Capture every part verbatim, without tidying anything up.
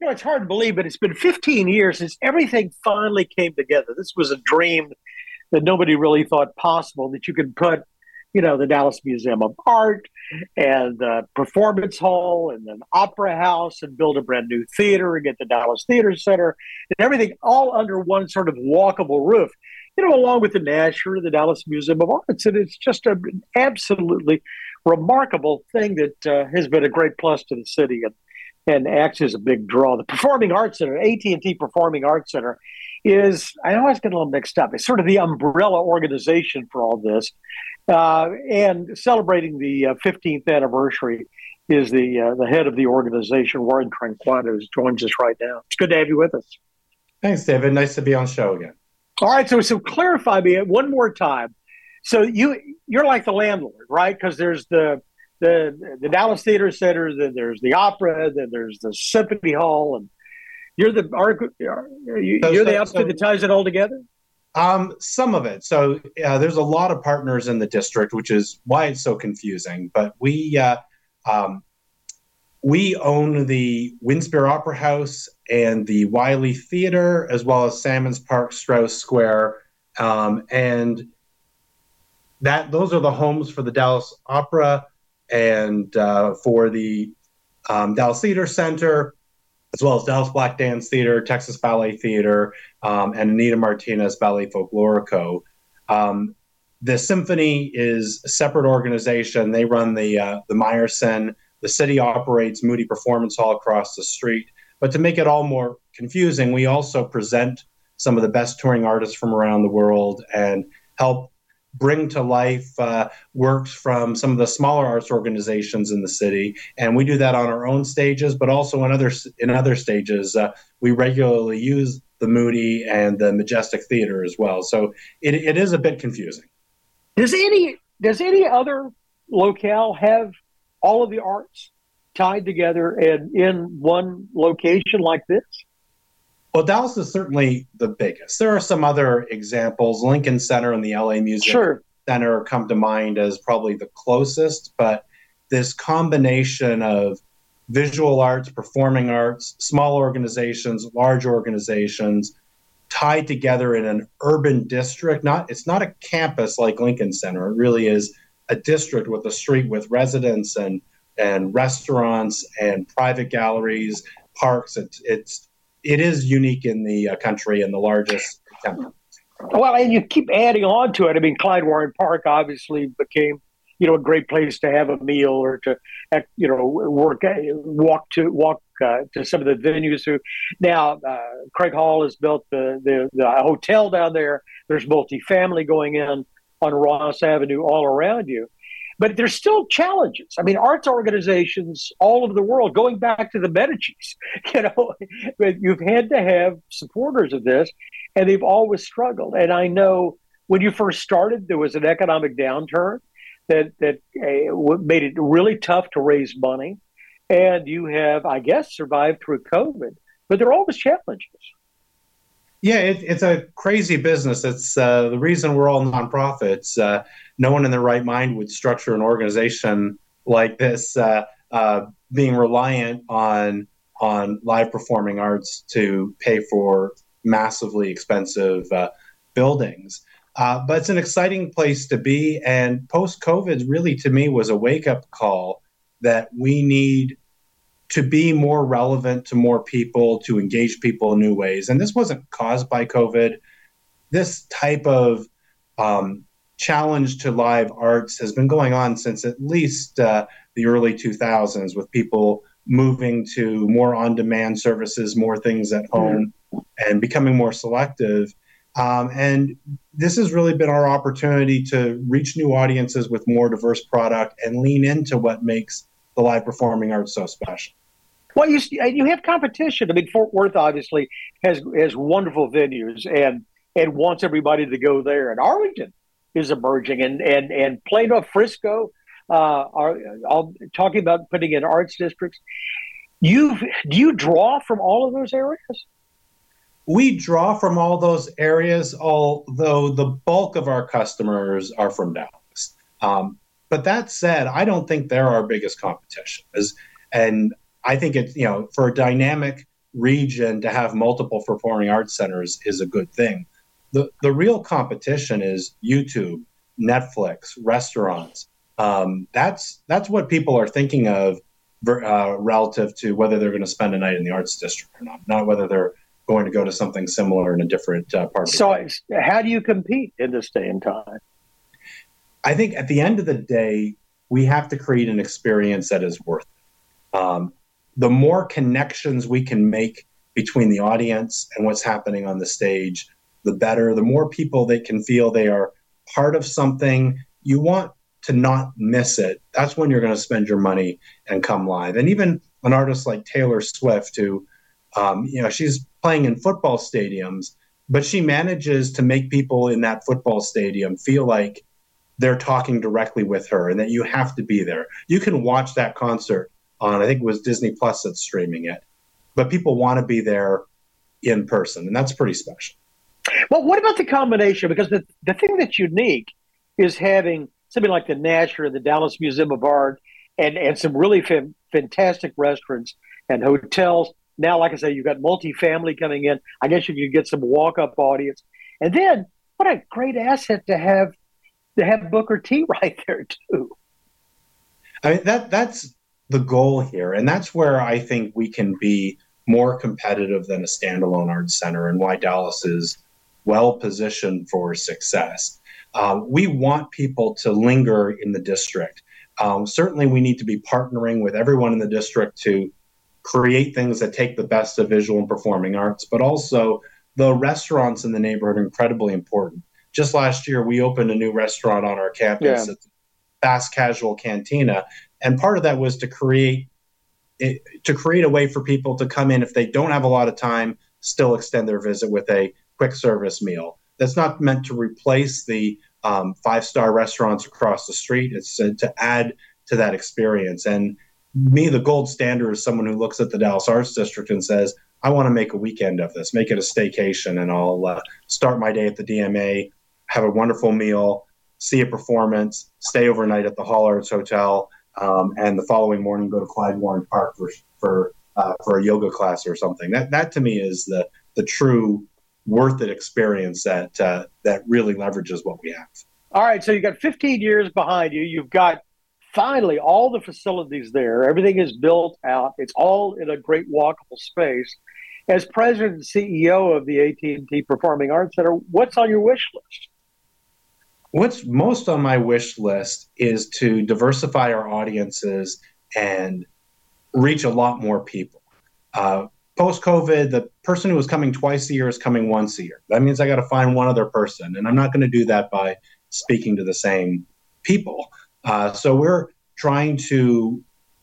You know, it's hard to believe, but it's been fifteen years since everything finally came together. This was a dream that nobody really thought possible, that you could put, you know, the Dallas Museum of Art and the Performance Hall and an opera house and build a brand new theater and get the Dallas Theater Center and everything all under one sort of walkable roof, you know, along with the Nasher, the Dallas Museum of Arts. And it's just an absolutely remarkable thing that uh, has been a great plus to the city and, and acts as a big draw. The Performing Arts Center, A T and T Performing Arts Center, is, I always get a little mixed up, it's sort of the umbrella organization for all this. Uh, and celebrating the uh, fifteenth anniversary is the uh, the head of the organization, Warren Tranquato, who joins us right now. It's good to have you with us. Thanks, David. Nice to be on the show again. All right, so so clarify me one more time. So you you're like the landlord, right? Because there's the the the Dallas Theater Center, then there's the opera, then there's the Symphony Hall, and you're the you're so, the outfit so, that ties it all together. Um, some of it. So uh, there's a lot of partners in the district, which is why it's so confusing. But we uh, um, we own the Winspear Opera House and the Wiley Theater, as well as Salmons Park, Strauss Square, um, and that those are the homes for the Dallas Opera and uh, for the um, Dallas Theater Center, as well as Dallas Black Dance Theater, Texas Ballet Theater, um, and Anita Martinez Ballet Folklorico. Um, the Symphony is a separate organization. They run the uh, the Meyerson. The city operates Moody Performance Hall across the street. But to make it all more confusing, we also present some of the best touring artists from around the world and help bring to life uh, works from some of the smaller arts organizations in the city, and we do that on our own stages, but also in other in other stages. Uh, we regularly use the Moody and the Majestic Theater as well, so it, it is a bit confusing. Does any does any other locale have all of the arts tied together and in one location like this? Well, Dallas is certainly the biggest. There are some other examples. Lincoln Center and the L A Music sure. Center come to mind as probably the closest, but this combination of visual arts, performing arts, small organizations, large organizations, tied together in an urban district. Not It's not a campus like Lincoln Center. It really is a district with a street with residents and, and restaurants and private galleries, parks. It's, it's It is unique in the uh, country and the largest temple. Well, and you keep adding on to it. I mean, Clyde Warren Park obviously became, you know, a great place to have a meal or to, you know, work, walk to walk uh, to some of the venues. Who now uh, Craig Hall has built the, the the hotel down there. There's multifamily going in on Ross Avenue all around you. But there's still challenges. I mean, arts organizations all over the world, going back to the Medicis, you know, you've had to have supporters of this, and they've always struggled. And I know when you first started, there was an economic downturn that that uh, made it really tough to raise money. And you have, I guess, survived through COVID. But there are always challenges. Yeah, it, it's a crazy business. It's uh, the reason we're all nonprofits. Uh, no one in their right mind would structure an organization like this, uh, uh, being reliant on on live performing arts to pay for massively expensive uh, buildings. Uh, but it's an exciting place to be. And post-COVID really, to me, was a wake-up call that we need to be more relevant to more people, to engage people in new ways. And this wasn't caused by COVID. This type of um, challenge to live arts has been going on since at least uh, the early two thousands, with people moving to more on-demand services, more things at home, and becoming more selective. Um, and this has really been our opportunity to reach new audiences with more diverse product and lean into what makes the live performing arts so special. Well, you you have competition. I mean, Fort Worth obviously has has wonderful venues and and wants everybody to go there. And Arlington is emerging, and and and Plano, Frisco uh, are all talking about putting in arts districts. You do you draw from all of those areas? We draw from all those areas, although the bulk of our customers are from Dallas. Um, but that said, I don't think they're our biggest competition. As, and I think it's, you know, for a dynamic region to have multiple performing arts centers is a good thing. The, the real competition is YouTube, Netflix, restaurants. Um, that's that's what people are thinking of uh, relative to whether they're going to spend a night in the arts district or not, not whether they're going to go to something similar in a different uh, part of the So, country. how do you compete in this day and time? I think at the end of the day, we have to create an experience that is worth it. Um, the more connections we can make between the audience and what's happening on the stage, the better. The more people they can feel they are part of something, you want to not miss it. That's when you're going to spend your money and come live. And even an artist like Taylor Swift, who, um, you know, she's playing in football stadiums, but she manages to make people in that football stadium feel like they're talking directly with her and that you have to be there. You can watch that concert on, I think it was Disney Plus that's streaming it, but people want to be there in person, and that's pretty special. Well, what about the combination? Because the, the thing that's unique is having something like the Nasher, the Dallas Museum of Art, and, and some really f- fantastic restaurants and hotels. Now, like I say, you've got multifamily coming in. I guess you could get some walk-up audience. And then, what a great asset to have to have Booker T right there, too. I mean, that that's the goal here. And that's where I think we can be more competitive than a standalone arts center and why Dallas is well positioned for success. Um, we want people to linger in the district. Um, certainly, we need to be partnering with everyone in the district to create things that take the best of visual and performing arts, but also the restaurants in the neighborhood are incredibly important. Just last year, we opened a new restaurant on our campus, Yeah. at Fast Casual Cantina, and part of that was to create it, to create a way for people to come in if they don't have a lot of time, still extend their visit with a quick service meal. That's not meant to replace the um, five-star restaurants across the street. It's uh, to add to that experience. And me, the gold standard is someone who looks at the Dallas Arts District and says, I want to make a weekend of this, make it a staycation, and I'll uh, start my day at the D M A, have a wonderful meal, see a performance, stay overnight at the Hall Arts Hotel, um, and the following morning go to Clyde Warren Park for for uh, for a yoga class or something. That that to me is the the true worth it experience that uh, that really leverages what we have. All right, so you've got fifteen years behind you. You've got finally all the facilities there. Everything is built out. It's all in a great walkable space. As president and C E O of the A T and T Performing Arts Center, what's on your wish list? What's most on my wish list is to diversify our audiences and reach a lot more people. Uh, Post-COVID, the person who was coming twice a year is coming once a year. That means I got to find one other person, and I'm not going to do that by speaking to the same people. Uh, so we're trying to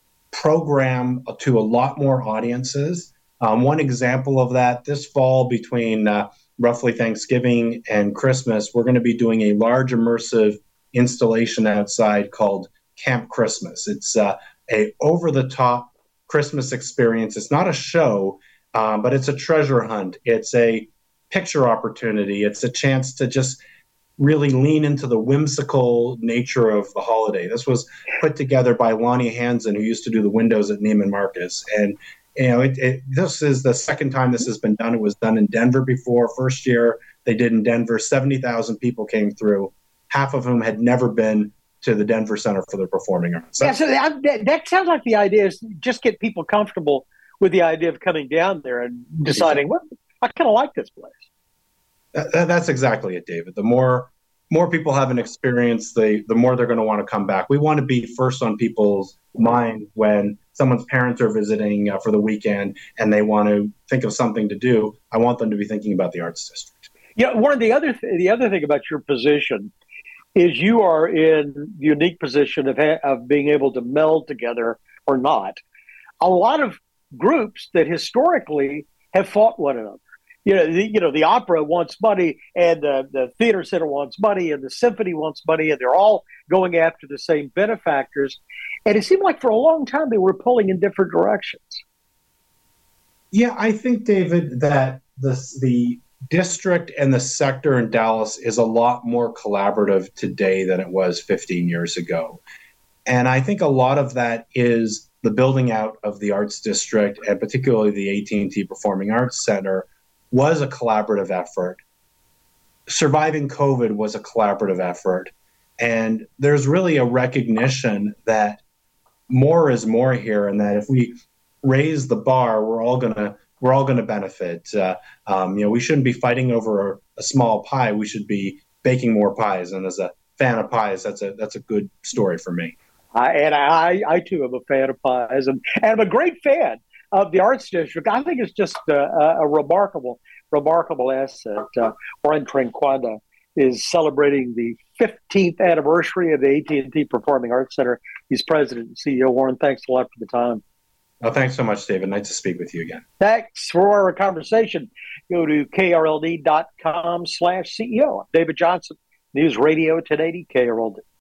program to a lot more audiences. Um, one example of that, this fall between uh, roughly Thanksgiving and Christmas, we're going to be doing a large immersive installation outside called Camp Christmas. It's uh, a over-the-top Christmas experience. It's not a show, um, but it's a treasure hunt. It's a picture opportunity. It's a chance to just really lean into the whimsical nature of the holiday. This was put together by Lonnie Hansen, who used to do the windows at Neiman Marcus. And you know, it, it, this is the second time this has been done. It was done in Denver before. First year they did in Denver, seventy thousand people came through, half of whom had never been to the Denver Center for the Performing Arts. Yeah, so that, that sounds like the idea is just get people comfortable with the idea of coming down there and deciding, well, I kind of like this place. That, that's exactly it, David. The more more people have an experience, the the more they're going to want to come back. We want to be first on people's mind when someone's parents are visiting uh, for the weekend and they want to think of something to do. I want them to be thinking about the Arts District. Yeah, one of the other th- the other thing about your position is you are in the unique position of ha- of being able to meld together or not a lot of groups that historically have fought one another. You know, the, you know, the opera wants money, and the, the theater center wants money, and the symphony wants money, and they're all going after the same benefactors. And it seemed like for a long time they were pulling in different directions. Yeah, I think, David, that the the district and the sector in Dallas is a lot more collaborative today than it was fifteen years ago. And I think a lot of that is the building out of the Arts District, and particularly the A T and T Performing Arts Center, was a collaborative effort. Surviving COVID was a collaborative effort. And there's really a recognition that more is more here, and that if we raise the bar, we're all gonna we're all gonna benefit. Uh, um, you know, we shouldn't be fighting over a, a small pie. We should be baking more pies. And as a fan of pies, that's a that's a good story for me. I, and I, I too am a fan of pies, and, and I'm a great fan of the Arts District. I think it's just a, a remarkable, remarkable asset. Uh, Warren Tranquanda is celebrating the fifteenth anniversary of the A T and T Performing Arts Center. He's president and C E O. Warren, thanks a lot for the time. Well, thanks so much, David. Nice to speak with you again. Thanks for our conversation. Go to K R L D dot com slash C E O. David Johnson, News Radio ten eighty K R L D.